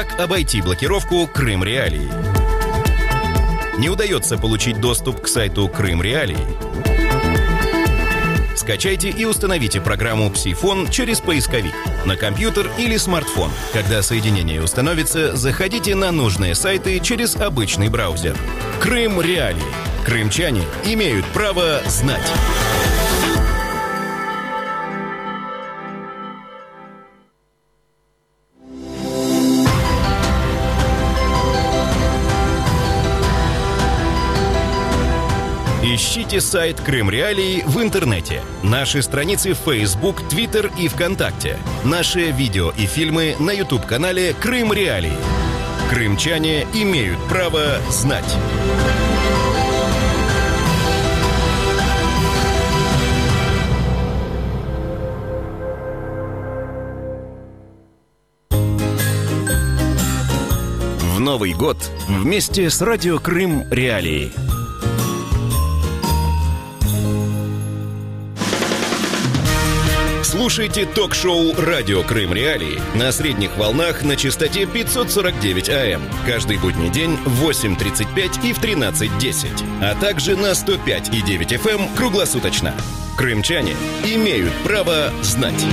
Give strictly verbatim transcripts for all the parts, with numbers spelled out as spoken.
Как обойти блокировку Крым Реалии? Не удается получить доступ к сайту Крым Реалии? Скачайте и установите программу «Псифон» через поисковик на компьютер или смартфон. Когда соединение установится, заходите на нужные сайты через обычный браузер. Крым Реалии. Крымчане имеют право знать. Ищите сайт Крым Реалии в интернете, наши страницы в Facebook, Twitter и ВКонтакте, наши видео и фильмы на YouTube-канале Крым Реалии. Крымчане имеют право знать. В Новый год вместе с радио Крым Реалии. Слушайте ток-шоу «Радио Крым Реалии» на средних волнах на частоте пятьсот сорок девять АМ каждый будний день в восемь тридцать пять и в тринадцать десять, а также на сто пять и девять эф эм круглосуточно. Крымчане имеют право знать.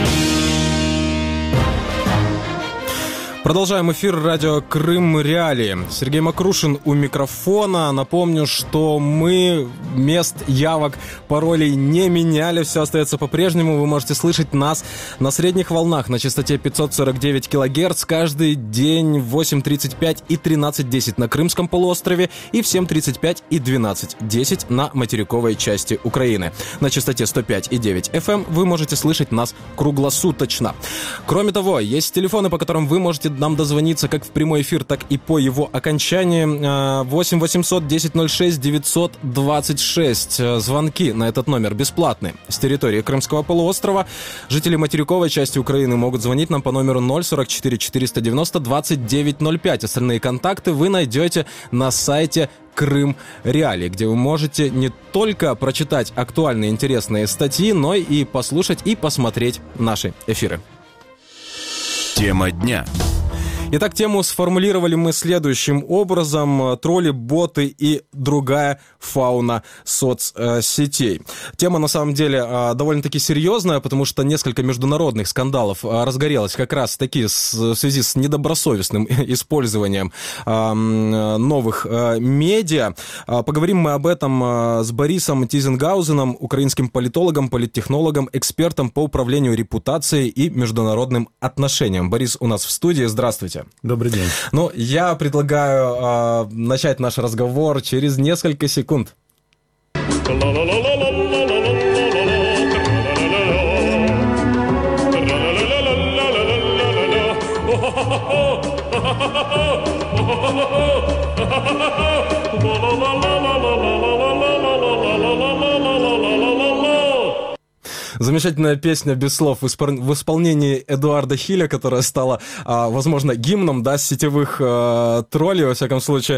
Продолжаем эфир радио Крым Реалии. Сергей Макрушин у микрофона. Напомню, что мы мест, явок, паролей не меняли. Все остается по-прежнему. Вы можете слышать нас на средних волнах на частоте пятьсот сорок девять килогерц каждый день в восемь тридцать пять и тринадцать десять на Крымском полуострове и в семь тридцать пять и двенадцать десять на материковой части Украины. На частоте сто пять и девять эф эм вы можете слышать нас круглосуточно. Кроме того, есть телефоны, по которым вы можете нам дозвониться как в прямой эфир, так и по его окончании. восемь восемьсот десять ноль шесть девятьсот двадцать шесть. Звонки на этот номер бесплатны. С территории Крымского полуострова жители материковой части Украины могут звонить нам по номеру ноль сорок четыре четыреста девяносто двадцать девять ноль пять. Остальные контакты вы найдете на сайте Крым Реалии, где вы можете не только прочитать актуальные интересные статьи, но и послушать и посмотреть наши эфиры. Тема дня. Итак, тему сформулировали мы следующим образом: тролли, боты и другая фауна соцсетей. Тема, на самом деле, довольно-таки серьезная, потому что несколько международных скандалов разгорелось как раз-таки в связи с недобросовестным использованием новых медиа. Поговорим мы об этом с Борисом Тизенгаузеном, украинским политологом, политтехнологом, экспертом по управлению репутацией и международным отношениям. Борис у нас в студии. Здравствуйте. Добрый день. Ну, я предлагаю э, начать наш разговор через несколько секунд. Замечательная песня без слов в исполнении Эдуарда Хиля, которая стала, возможно, гимном, да, сетевых троллей, во всяком случае,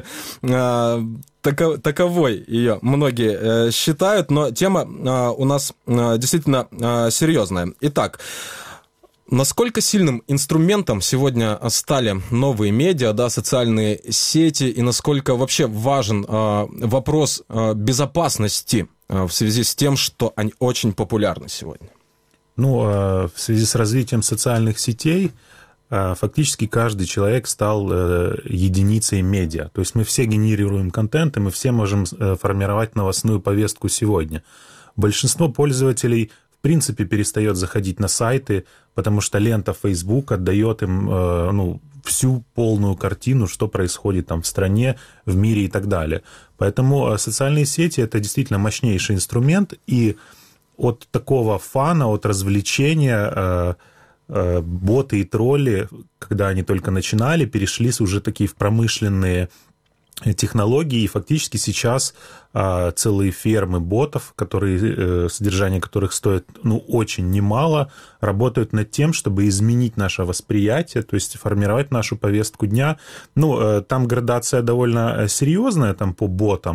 таковой ее многие считают, но тема у нас действительно серьезная. Итак, насколько сильным инструментом сегодня стали новые медиа, да, социальные сети, и насколько вообще важен вопрос безопасности в связи с тем, что они очень популярны сегодня? Ну, в связи с развитием социальных сетей фактически каждый человек стал единицей медиа. То есть мы все генерируем контент, и мы все можем формировать новостную повестку сегодня. Большинство пользователей в принципе перестает заходить на сайты, потому что лента Facebook отдает им, ну, всю полную картину, что происходит там в стране, в мире и так далее. Поэтому социальные сети — это действительно мощнейший инструмент, и от такого фана, от развлечения боты и тролли, когда они только начинали, перешли уже такие в промышленные технологии, и фактически сейчас а, целые фермы ботов, которые, э, содержание которых стоит, ну, очень немало, работают над тем, чтобы изменить наше восприятие, то есть формировать нашу повестку дня. Ну, э, там градация довольно серьезная там по ботам.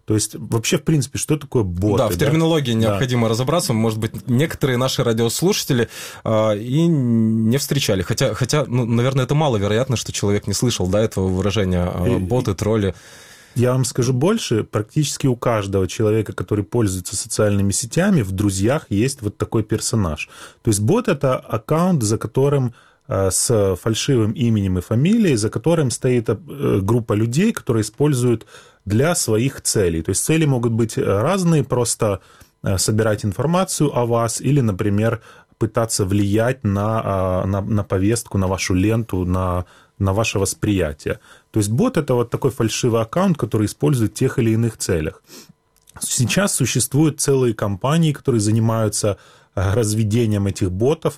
То есть вообще, в принципе, что такое боты? Да, в терминологии да? необходимо да. разобраться. Может быть, некоторые наши радиослушатели э, и не встречали. Хотя, хотя ну, наверное, это маловероятно, что человек не слышал, да, этого выражения э, боты, тролли. Я вам скажу больше, практически у каждого человека, который пользуется социальными сетями, в друзьях есть вот такой персонаж. То есть бот – это аккаунт, за которым с фальшивым именем и фамилией, за которым стоит группа людей, которые используют для своих целей. То есть цели могут быть разные, просто собирать информацию о вас или, например, пытаться влиять на, на, на повестку, на вашу ленту, на, на ваше восприятие. То есть бот – это вот такой фальшивый аккаунт, который использует в тех или иных целях. Сейчас существуют целые компании, которые занимаются разведением этих ботов.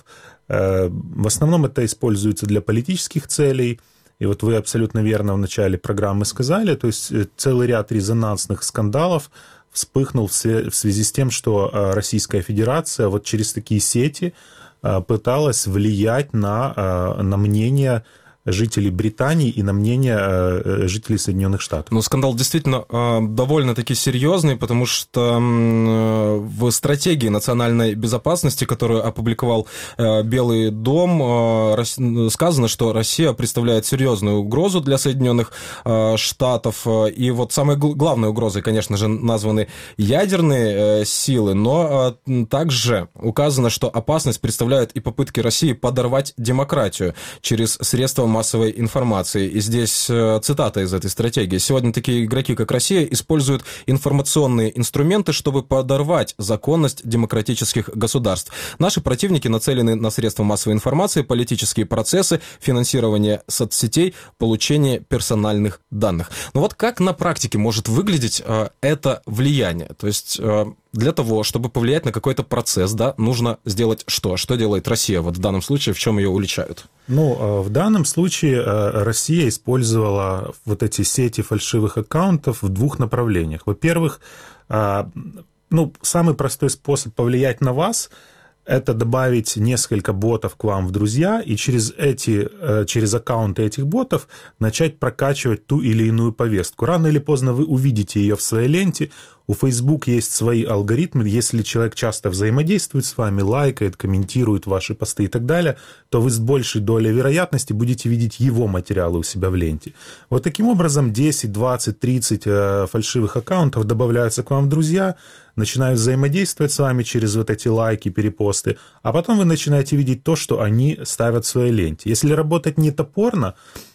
В основном это используется для политических целей. И вот вы абсолютно верно в начале программы сказали, то есть целый ряд резонансных скандалов вспыхнул в связи с тем, что Российская Федерация вот через такие сети пыталась влиять на, на мнение жителей Британии и на мнение жителей Соединенных Штатов. Ну, скандал действительно довольно-таки серьезный, потому что в стратегии национальной безопасности, которую опубликовал Белый дом, сказано, что Россия представляет серьезную угрозу для Соединенных Штатов. И вот самой главной угрозой, конечно же, названы ядерные силы, но также указано, что опасность представляют и попытки России подорвать демократию через средства массовой информации. И здесь цитата из этой стратегии. Сегодня такие игроки, как Россия, используют информационные инструменты, чтобы подорвать законность демократических государств. Наши противники нацелены на средства массовой информации, политические процессы, финансирование соцсетей, получение персональных данных. Но вот как на практике может выглядеть э, это влияние? То есть э, для того, чтобы повлиять на какой-то процесс, да, нужно сделать что? Что делает Россия вот в данном случае, в чем ее уличают? Ну, в данном случае Россия использовала вот эти сети фальшивых аккаунтов в двух направлениях. Во-первых, ну, самый простой способ повлиять на вас – это добавить несколько ботов к вам в друзья и через, эти, через аккаунты этих ботов начать прокачивать ту или иную повестку. Рано или поздно вы увидите ее в своей ленте. У Facebook есть свои алгоритмы. Если человек часто взаимодействует с вами, лайкает, комментирует ваши посты и так далее, то вы с большей долей вероятности будете видеть его материалы у себя в ленте. Вот таким образом десять, двадцать, тридцать фальшивых аккаунтов добавляются к вам в друзья, начинают взаимодействовать с вами через вот эти лайки, перепосты, а потом вы начинаете видеть то, что они ставят в своей ленте. Если работать не топорно,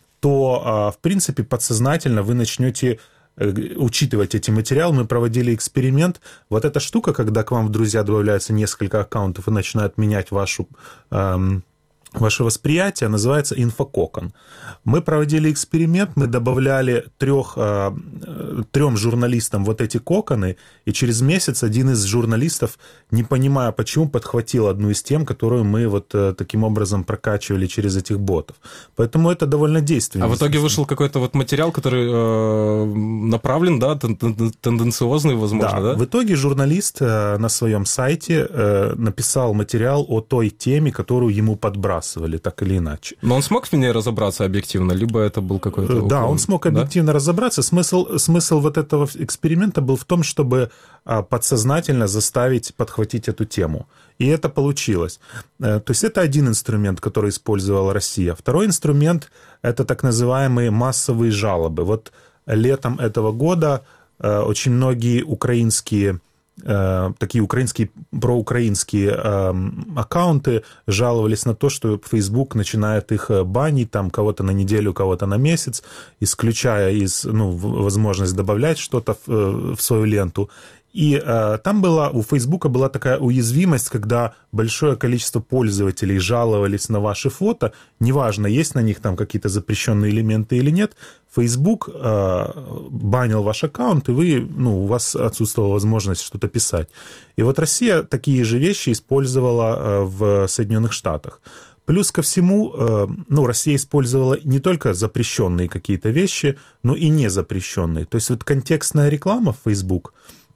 то, в принципе, подсознательно вы начнете учитывать эти материалы. Мы проводили эксперимент. Вот эта штука, когда к вам в друзья добавляются несколько аккаунтов и начинают менять вашу, эм, ваше восприятие, называется инфококон. Мы проводили эксперимент, мы добавляли трех, э, трем журналистам вот эти коконы, и через месяц один из журналистов, не понимая почему, подхватил одну из тем, которую мы вот э, таким образом прокачивали через этих ботов. Поэтому это довольно действенно. А в итоге вышел какой-то вот материал, который э, направлен, да, тенденциозный, возможно, да? Да, в итоге журналист э, на своем сайте э, написал материал о той теме, которую ему подбрасывали, так или иначе. Но он смог в ней разобраться объективно, либо это был какой-то уклон? Да, он смог объективно да? разобраться. Смысл, смысл вот этого эксперимента был в том, чтобы подсознательно заставить подхватить эту тему. И это получилось. То есть это один инструмент, который использовала Россия. Второй инструмент – это так называемые массовые жалобы. Вот летом этого года очень многие украинские такие украинские, проукраинские э, аккаунты жаловались на то, что Facebook начинает их банить, там, кого-то на неделю, кого-то на месяц, исключая из, ну, возможность добавлять что-то в, в свою ленту. И э, там была, у Фейсбука была такая уязвимость, когда большое количество пользователей жаловались на ваши фото, неважно, есть на них там какие-то запрещенные элементы или нет, Facebook э, банил ваш аккаунт, и вы, ну, у вас отсутствовала возможность что-то писать. И вот Россия такие же вещи использовала э, в Соединенных Штатах. Плюс ко всему, э, ну, Россия использовала не только запрещенные какие-то вещи, но и незапрещенные. То есть вот контекстная реклама в Facebook –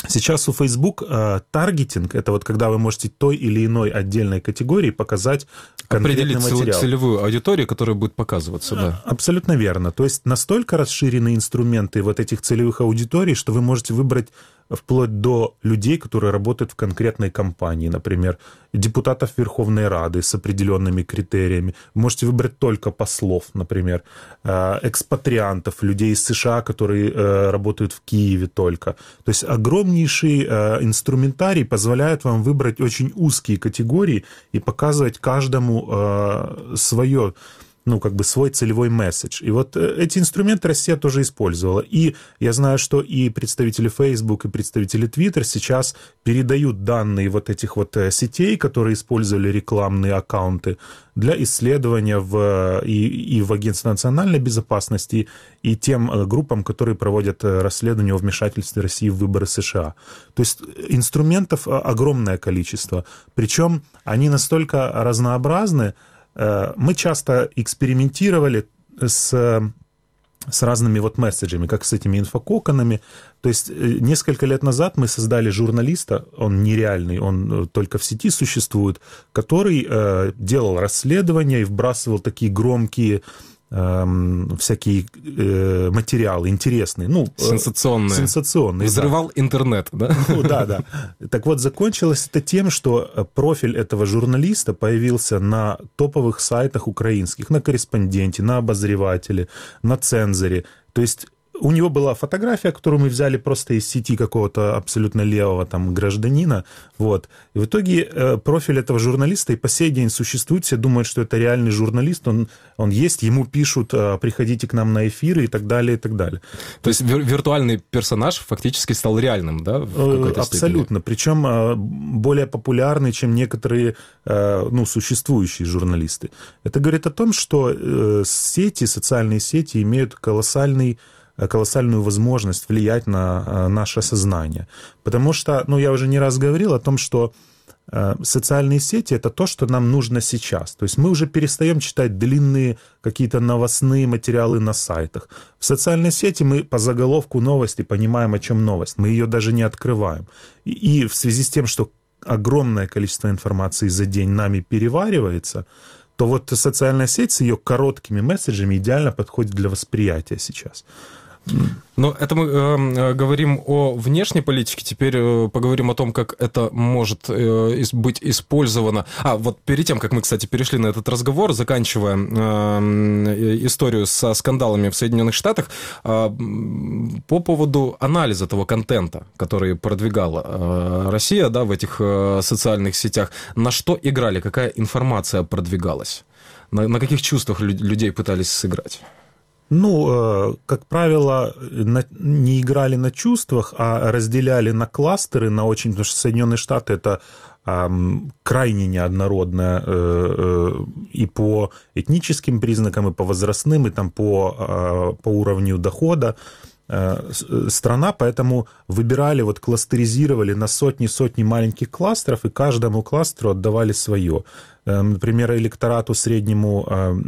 Сейчас у Facebook э, таргетинг, это вот когда вы можете той или иной отдельной категории показать конкретный материал. Определить целевую аудиторию, которая будет показываться, да. Абсолютно верно. То есть настолько расширены инструменты вот этих целевых аудиторий, что вы можете выбрать вплоть до людей, которые работают в конкретной компании, например, депутатов Верховной Рады с определенными критериями. Вы можете выбрать только послов, например, экспатриантов, людей из США, которые работают в Киеве только. То есть огромнейший инструментарий позволяет вам выбрать очень узкие категории и показывать каждому свое, ну, как бы свой целевой месседж. И вот эти инструменты Россия тоже использовала. И я знаю, что и представители Facebook, и представители Twitter сейчас передают данные вот этих вот сетей, которые использовали рекламные аккаунты, для исследования в, и, и в Агентстве национальной безопасности, и тем группам, которые проводят расследование о вмешательстве России в выборы США. То есть инструментов огромное количество. Причем они настолько разнообразны. Мы часто экспериментировали с, с разными вот месседжами, как с этими инфококонами. То есть несколько лет назад мы создали журналиста, он нереальный, он только в сети существует, который делал расследования и вбрасывал такие громкие всякие э, материалы интересные. Ну, сенсационные. Сенсационные, Взрывал да. интернет, да? Ну, да, да. Так вот, закончилось это тем, что профиль этого журналиста появился на топовых сайтах украинских, на «Корреспонденте», на «Обозревателе», на «Цензоре». То есть у него была фотография, которую мы взяли просто из сети какого-то абсолютно левого там гражданина. Вот. И в итоге э, профиль этого журналиста и по сей день существует. Все думают, что это реальный журналист, он, он есть, ему пишут, э, приходите к нам на эфиры и так далее, и так далее. То есть вир- виртуальный персонаж фактически стал реальным, да? В какой-то Абсолютно. степени? Причем э, более популярный, чем некоторые э, ну, существующие журналисты. Это говорит о том, что э, сети, социальные сети имеют колоссальный колоссальную возможность влиять на наше сознание. Потому что, ну, я уже не раз говорил о том, что социальные сети — это то, что нам нужно сейчас. То есть мы уже перестаем читать длинные какие-то новостные материалы на сайтах. В социальной сети мы по заголовку новости понимаем, о чем новость. Мы ее даже не открываем. И в связи с тем, что огромное количество информации за день нами переваривается, то вот социальная сеть с ее короткими месседжами идеально подходит для восприятия сейчас. Но это мы э, говорим о внешней политике, теперь э, поговорим о том, как это может э, быть использовано. А, вот перед тем, как мы, кстати, перешли на этот разговор, заканчивая э, историю со скандалами в Соединенных Штатах, э, по поводу анализа того контента, который продвигала э, Россия, да, в этих э, социальных сетях, на что играли, какая информация продвигалась, на, на каких чувствах людей пытались сыграть? Ну, как правило, не играли на чувствах, а разделяли на кластеры, на очень... Потому что Соединенные Штаты — это крайне неоднородная и по этническим признакам, и по возрастным, и там по, по уровню дохода страна, поэтому выбирали, вот кластеризировали на сотни-сотни маленьких кластеров, и каждому кластеру отдавали свое. Например, электорату среднему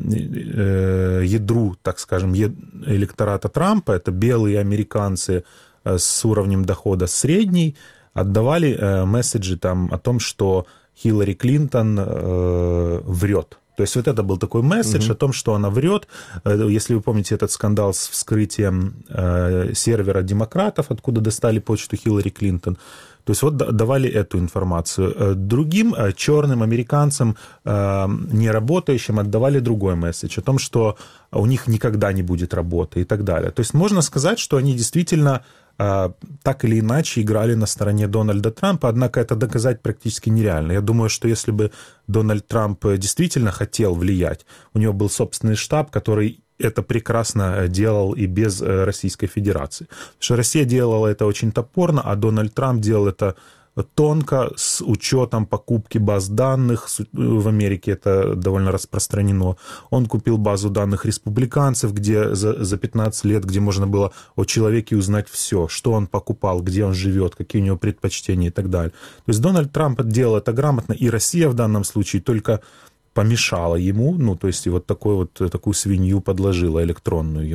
ядру, так скажем, электората Трампа, это белые американцы с уровнем дохода средний, отдавали месседжи там о том, что Хиллари Клинтон врет. То есть вот это был такой месседж, mm-hmm. о том, что она врет. Если вы помните этот скандал с вскрытием э, сервера демократов, откуда достали почту Хиллари Клинтон, то есть вот давали эту информацию. Другим черным американцам, э, не работающим, отдавали другой месседж о том, что у них никогда не будет работы и так далее. То есть можно сказать, что они действительно так или иначе играли на стороне Дональда Трампа, однако это доказать практически нереально. Я думаю, что если бы Дональд Трамп действительно хотел влиять, у него был собственный штаб, который это прекрасно делал и без Российской Федерации. Потому что Россия делала это очень топорно, а Дональд Трамп делал это тонко, с учетом покупки баз данных. В Америке это довольно распространено. Он купил базу данных республиканцев, где за, за пятнадцать лет, где можно было о человеке узнать все, что он покупал, где он живет, какие у него предпочтения и так далее. То есть Дональд Трамп делал это грамотно, и Россия в данном случае только помешала ему, ну, то есть и вот, такой вот такую свинью подложила электронную ему.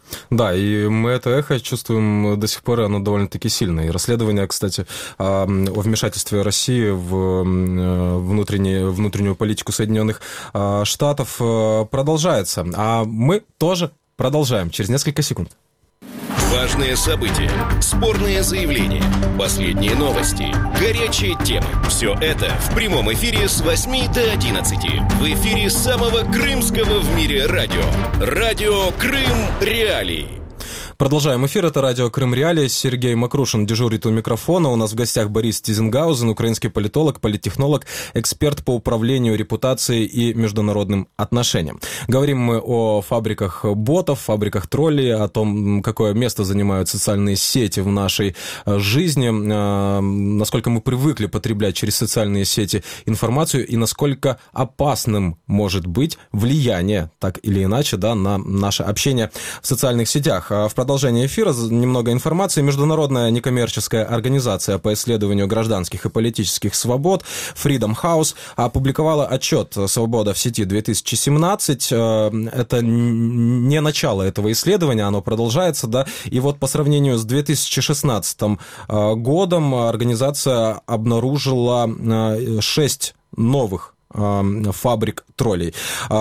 Да, и мы это эхо чувствуем до сих пор, оно довольно-таки сильное. И расследование, кстати, о вмешательстве России в внутреннюю, внутреннюю политику Соединенных Штатов продолжается. А мы тоже продолжаем через несколько секунд. Важные события, спорные заявления, последние новости, горячие темы. Все это в прямом эфире с восьми до одиннадцати. В эфире самого крымского в мире радио. Радио Крым Реалии. Продолжаем эфир. Это радио Крым Реалии. Сергей Макрушин дежурит у микрофона. У нас в гостях Борис Тизенгаузен, украинский политолог, политтехнолог, эксперт по управлению репутацией и международным отношениям. Говорим мы о фабриках ботов, фабриках троллей, о том, какое место занимают социальные сети в нашей жизни, насколько мы привыкли потреблять через социальные сети информацию и насколько опасным может быть влияние, так или иначе, да, на наше общение в социальных сетях. В продолжение эфира немного информации. Международная некоммерческая организация по исследованию гражданских и политических свобод Freedom House опубликовала отчет «Свобода в сети две тысячи семнадцать». Это не начало этого исследования, оно продолжается, да. И вот по сравнению с две тысячи шестнадцатым годом организация обнаружила шесть новых фабрик троллей.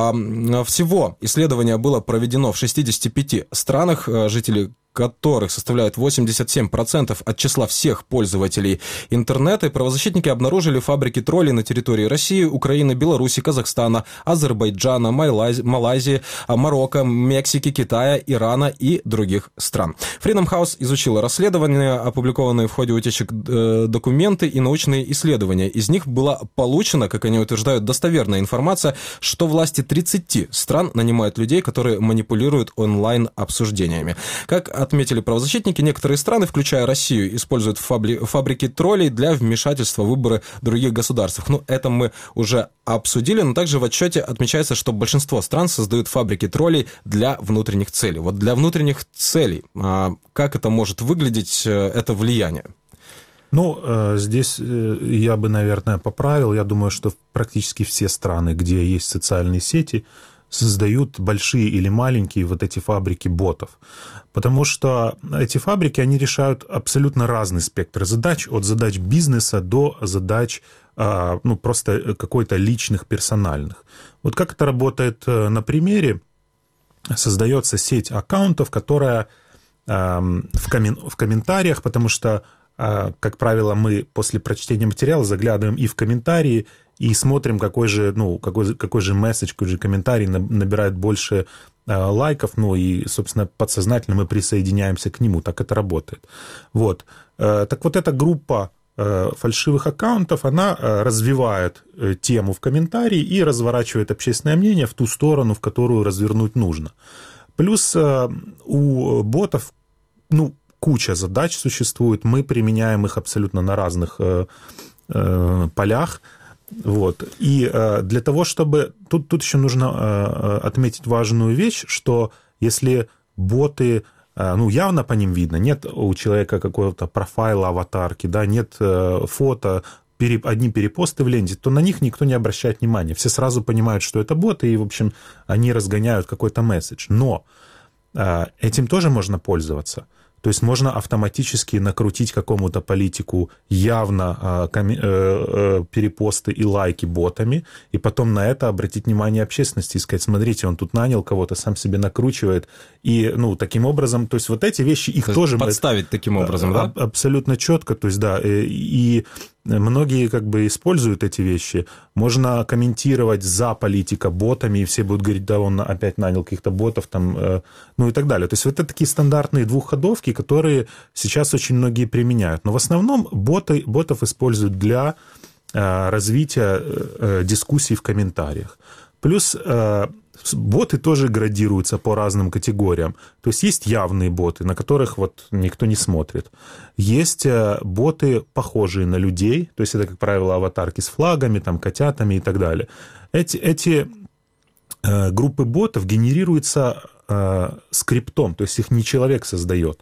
Всего исследование было проведено в шестидесяти пяти странах, жители которых составляют восемьдесят семь процентов от числа всех пользователей интернета. И правозащитники обнаружили фабрики троллей на территории России, Украины, Беларуси, Казахстана, Азербайджана, Малайзии, Марокко, Мексики, Китая, Ирана и других стран. Freedom House изучила расследования, опубликованные в ходе утечек документы и научные исследования. Из них была получена, как они утверждают, достоверная информация, что власти тридцати стран нанимают людей, которые манипулируют онлайн-обсуждениями. Как отметили правозащитники, некоторые страны, включая Россию, используют фабри- фабрики троллей для вмешательства в выборы других государств. Ну, это мы уже обсудили, но также в отчете отмечается, что большинство стран создают фабрики троллей для внутренних целей. Вот для внутренних целей, а как это может выглядеть, это влияние? Ну, здесь я бы, наверное, поправил. Я думаю, что практически все страны, где есть социальные сети, создают большие или маленькие вот эти фабрики ботов. Потому что эти фабрики, они решают абсолютно разный спектр задач, от задач бизнеса до задач, ну, просто какой-то личных, персональных. Вот как это работает на примере. Создается сеть аккаунтов, которая в, коммен... в комментариях, потому что, как правило, мы после прочтения материала заглядываем и в комментарии, и смотрим, какой же, ну, какой, какой же месседж, какой же комментарий набирает больше э, лайков, ну, и, собственно, подсознательно мы присоединяемся к нему, так это работает. Вот. Э, так вот эта группа э, фальшивых аккаунтов, она э, развивает э, тему в комментарии и разворачивает общественное мнение в ту сторону, в которую развернуть нужно. Плюс э, у ботов, ну, куча задач существует, мы применяем их абсолютно на разных э, э, полях. Вот. И э, для того, чтобы... Тут, тут еще нужно э, отметить важную вещь, что если боты... Э, ну, явно по ним видно, нет у человека какого-то профайла, аватарки, да, нет э, фото, пере, одни перепосты в ленте, то на них никто не обращает внимания. Все сразу понимают, что это боты, и, в общем, они разгоняют какой-то месседж. Но э, этим тоже можно пользоваться. То есть можно автоматически накрутить какому-то политику явно э, коми- э, перепосты и лайки ботами, и потом на это обратить внимание общественности и сказать, смотрите, он тут нанял кого-то, сам себе накручивает. И, ну, таким образом, то есть вот эти вещи, их то тоже... Подставить мы, таким образом, да? Абсолютно четко, то есть, да, и... Многие как бы используют эти вещи. Можно комментировать за политика ботами, и все будут говорить, да, он опять нанял каких-то ботов, там, э, ну и так далее. То есть вот это такие стандартные двухходовки, которые сейчас очень многие применяют. Но в основном боты, ботов используют для э, развития э, дискуссий в комментариях. Плюс э, боты тоже градируются по разным категориям. То есть есть явные боты, на которых вот никто не смотрит. Есть боты, похожие на людей. То есть это, как правило, аватарки с флагами, там, котятами и так далее. Эти, эти э, группы ботов генерируются э, скриптом, то есть их не человек создает.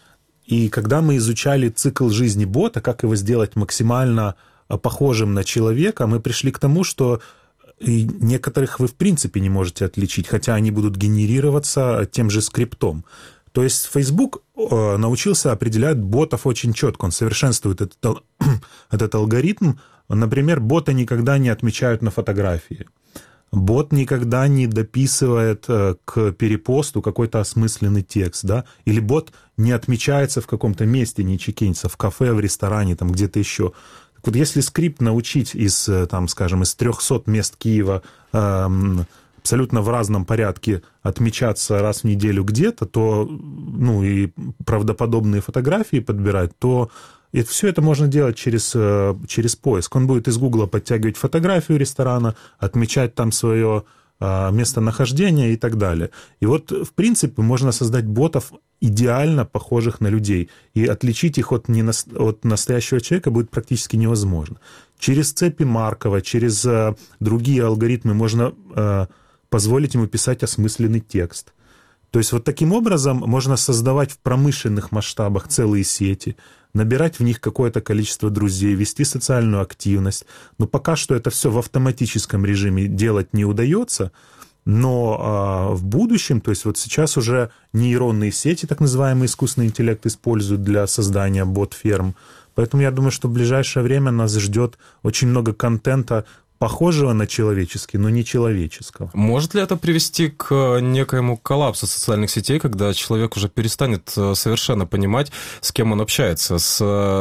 И когда мы изучали цикл жизни бота, как его сделать максимально похожим на человека, мы пришли к тому, что и некоторых вы в принципе не можете отличить, хотя они будут генерироваться тем же скриптом. То есть Facebook научился определять ботов очень четко, он совершенствует этот, этот алгоритм. Например, боты никогда не отмечают на фотографии. Бот никогда не дописывает к перепосту какой-то осмысленный текст, да, или бот не отмечается в каком-то месте, не чекинится, в кафе, в ресторане, там где-то еще. Так вот, если скрипт научить из, там, скажем, из трехсот мест Киева эм, абсолютно в разном порядке отмечаться раз в неделю где-то, то, ну, и правдоподобные фотографии подбирать, то и все это можно делать через, через поиск. Он будет из Гугла подтягивать фотографию ресторана, отмечать там свое местонахождение и так далее. И вот, в принципе, можно создать ботов идеально похожих на людей. И отличить их от, не, от настоящего человека будет практически невозможно. Через цепи Маркова, через другие алгоритмы можно позволить ему писать осмысленный текст. То есть вот таким образом можно создавать в промышленных масштабах целые сети, набирать в них какое-то количество друзей, вести социальную активность. Но пока что это все в автоматическом режиме делать не удается. Но а, в будущем, то есть вот сейчас уже нейронные сети, так называемый искусственный интеллект, используют для создания бот-ферм. Поэтому я думаю, что в ближайшее время нас ждет очень много контента, похожего на человеческий, но не человеческого. Может ли это привести к некоему коллапсу социальных сетей, когда человек уже перестанет совершенно понимать, с кем он общается, с,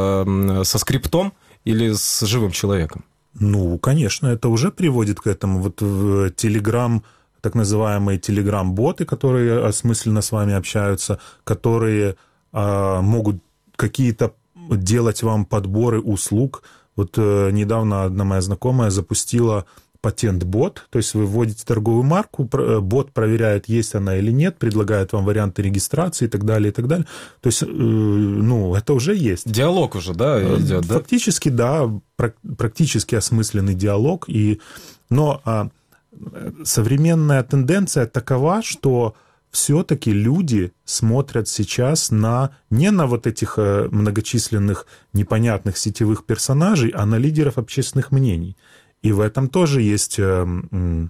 со скриптом или с живым человеком? Ну, конечно, это уже приводит к этому. Вот в Telegram, так называемые Telegram-боты, которые осмысленно с вами общаются, которые а, могут какие-то делать вам подборы услуг. Вот э, недавно одна моя знакомая запустила патент-бот, то есть вы вводите торговую марку, бот проверяет, есть она или нет, предлагает вам варианты регистрации и так далее, и так далее. То есть, э, ну, это уже есть. Диалог уже, да, идет, да? Фактически, да, практически осмысленный диалог. И, но а, современная тенденция такова, что все-таки люди смотрят сейчас на, не на вот этих многочисленных непонятных сетевых персонажей, а на лидеров общественных мнений. И в этом тоже есть, ну,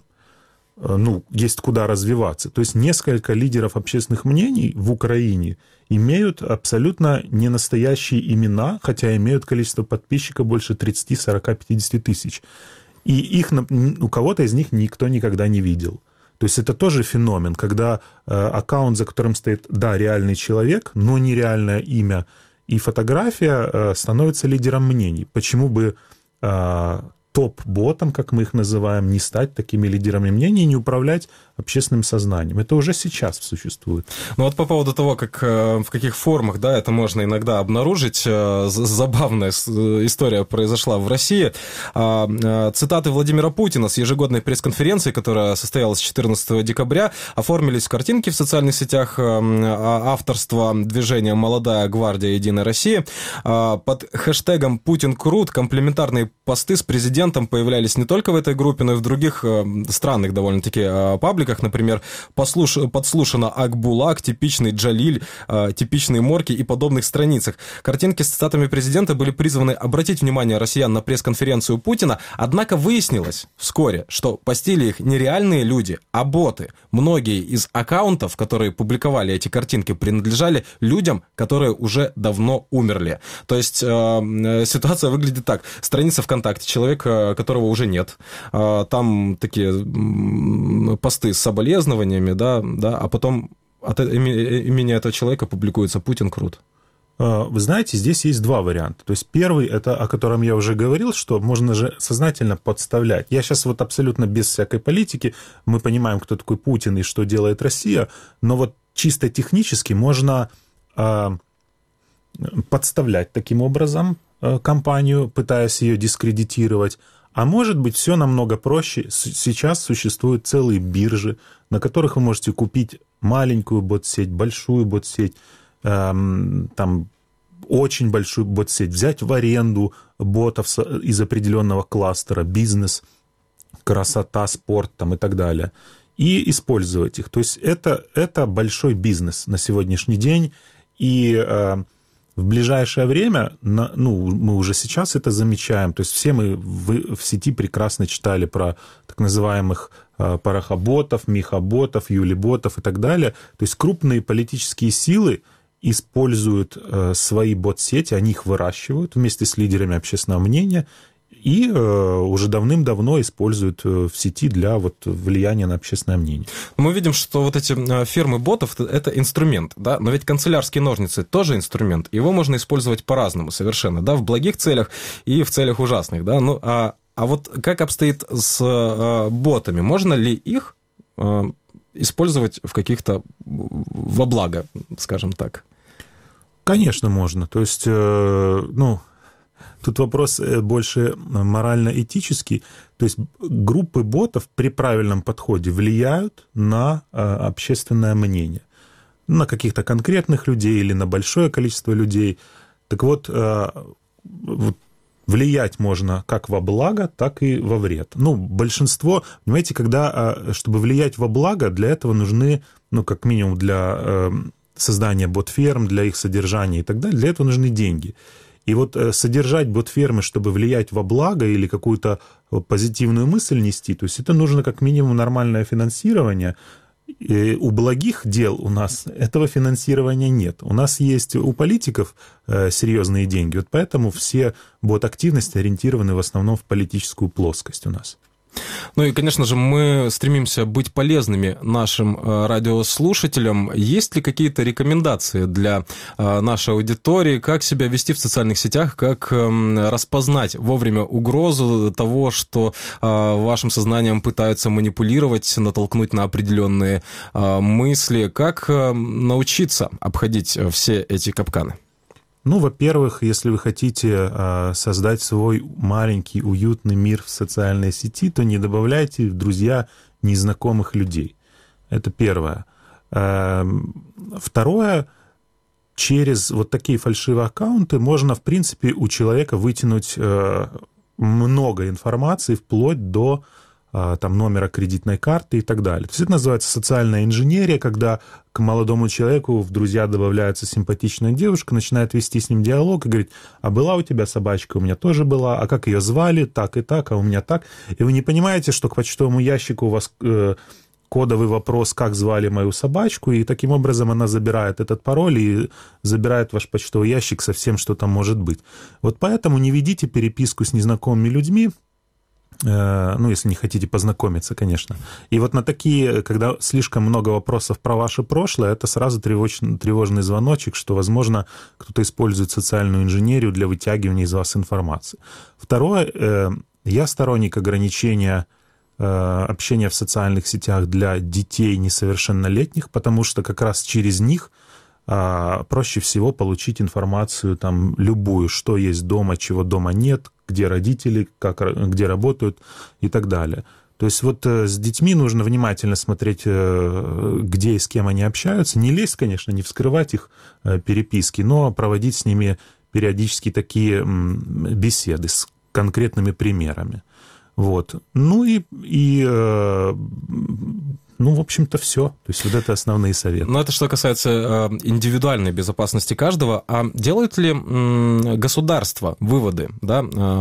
есть куда развиваться. То есть несколько лидеров общественных мнений в Украине имеют абсолютно ненастоящие имена, хотя имеют количество подписчиков больше тридцать, сорок, пятьдесят тысяч. И их, у кого-то из них никто никогда не видел. То есть это тоже феномен, когда э, аккаунт, за которым стоит, да, реальный человек, но нереальное имя и фотография э, становится лидером мнений. Почему бы э, топ-ботом, как мы их называем, не стать такими лидерами мнений и не управлять общественным сознанием? Это уже сейчас существует. Ну вот по поводу того, как, в каких формах, да, это можно иногда обнаружить, забавная история произошла в России. Цитаты Владимира Путина с ежегодной пресс-конференции, которая состоялась четырнадцатого декабря, оформились в картинки в социальных сетях авторства движения «Молодая гвардия Единой России». Под хэштегом «Путин крут» комплиментарные посты с президентом появлялись не только в этой группе, но и в других странных довольно-таки пабликах. Например, послуш... подслушано Акбулак, типичный Джалиль, типичные Морки и подобных страницах. Картинки с цитатами президента были призваны обратить внимание россиян на пресс-конференцию Путина, однако выяснилось вскоре, что постили их не реальные люди, а боты. Многие из аккаунтов, которые публиковали эти картинки, принадлежали людям, которые уже давно умерли. То есть э, ситуация выглядит так. Страница ВКонтакте, человек, которого уже нет. Там такие посты с соболезнованиями, да, да, а потом от имени этого человека публикуется «Путин крут». Вы знаете, здесь есть два варианта. То есть первый, это о котором я уже говорил, что можно же сознательно подставлять. Я сейчас вот абсолютно без всякой политики, мы понимаем, кто такой Путин и что делает Россия, но вот чисто технически можно подставлять таким образом компанию, пытаясь ее дискредитировать. А может быть, все намного проще. Сейчас существуют целые биржи, на которых вы можете купить маленькую бот-сеть, большую бот-сеть, эм, там, очень большую бот-сеть, взять в аренду ботов из определенного кластера, бизнес, красота, спорт там, и так далее, и использовать их. То есть это, это большой бизнес на сегодняшний день, и... Э, В ближайшее время, ну, мы уже сейчас это замечаем, то есть все мы в, в сети прекрасно читали про так называемых парахоботов, михоботов, юлиботов и так далее. То есть крупные политические силы используют свои бот-сети, они их выращивают вместе с лидерами общественного мнения и уже давным-давно используют в сети для вот влияния на общественное мнение. Мы видим, что вот эти фермы ботов – это инструмент, да? Но ведь канцелярские ножницы тоже инструмент, его можно использовать по-разному совершенно, да, в благих целях и в целях ужасных, да, ну, а, а вот как обстоит с а, ботами? Можно ли их а, использовать в каких-то, во благо, скажем так? Конечно, можно, то есть, ну... Тут вопрос больше морально-этический. То есть группы ботов при правильном подходе влияют на общественное мнение. На каких-то конкретных людей или на большое количество людей. Так вот, влиять можно как во благо, так и во вред. Ну, большинство, понимаете, когда, чтобы влиять во благо, для этого нужны, ну, как минимум для создания бот-ферм, для их содержания и так далее, для этого нужны деньги. И вот содержать бот-фермы, чтобы влиять во благо или какую-то позитивную мысль нести, то есть это нужно как минимум нормальное финансирование. И у благих дел у нас этого финансирования нет. У нас есть у политиков серьезные деньги, вот поэтому все бот-активности ориентированы в основном в политическую плоскость у нас. Ну и, конечно же, мы стремимся быть полезными нашим радиослушателям. Есть ли какие-то рекомендации для нашей аудитории, как себя вести в социальных сетях, как распознать вовремя угрозу того, что вашим сознанием пытаются манипулировать, натолкнуть на определенные мысли, как научиться обходить все эти капканы? Ну, во-первых, если вы хотите создать свой маленький, уютный мир в социальной сети, то не добавляйте в друзья незнакомых людей. Это первое. Второе, через вот такие фальшивые аккаунты можно, в принципе, у человека вытянуть много информации, вплоть до там, номера кредитной карты и так далее. То есть это называется социальная инженерия, когда к молодому человеку в друзья добавляется симпатичная девушка, начинает вести с ним диалог и говорит: а была у тебя собачка? У меня тоже была. А как ее звали? Так и так, а у меня так. И вы не понимаете, что к почтовому ящику у вас э, кодовый вопрос, как звали мою собачку, и таким образом она забирает этот пароль и забирает ваш почтовый ящик со всем, что там может быть. Вот поэтому не ведите переписку с незнакомыми людьми, ну, если не хотите познакомиться, конечно. И вот на такие, когда слишком много вопросов про ваше прошлое, это сразу тревожный, тревожный звоночек, что, возможно, кто-то использует социальную инженерию для вытягивания из вас информации. Второе, я сторонник ограничения общения в социальных сетях для детей несовершеннолетних, потому что как раз через них проще всего получить информацию там любую, что есть дома, чего дома нет, где родители, как, где работают и так далее. То есть вот с детьми нужно внимательно смотреть, где и с кем они общаются. Не лезть, конечно, не вскрывать их переписки, но проводить с ними периодически такие беседы с конкретными примерами. Вот. Ну и... и Ну, в общем-то, все. То есть вот это основные советы. Но это что касается э, индивидуальной безопасности каждого. А делают ли м, государства выводы, да,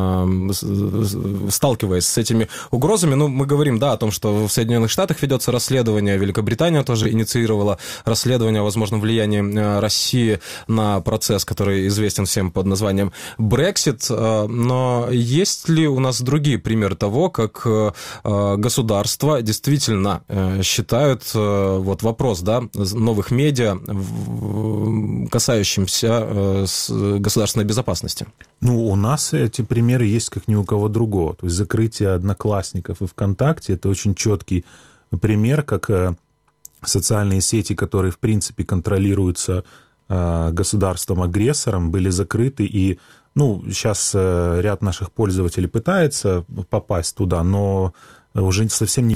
э, сталкиваясь с этими угрозами? Ну, мы говорим, да, о том, что в Соединенных Штатах ведется расследование, Великобритания тоже инициировала расследование о возможном влиянии России на процесс, который известен всем под названием Brexit. Но есть ли у нас другие примеры того, как государства действительно считают вот вопрос, да, новых медиа, касающимся государственной безопасности? Ну, у нас эти примеры есть как ни у кого другого. То есть закрытие Одноклассников и ВКонтакте — это очень четкий пример, как социальные сети, которые, в принципе, контролируются государством-агрессором, были закрыты, и, ну, сейчас ряд наших пользователей пытается попасть туда, но уже совсем не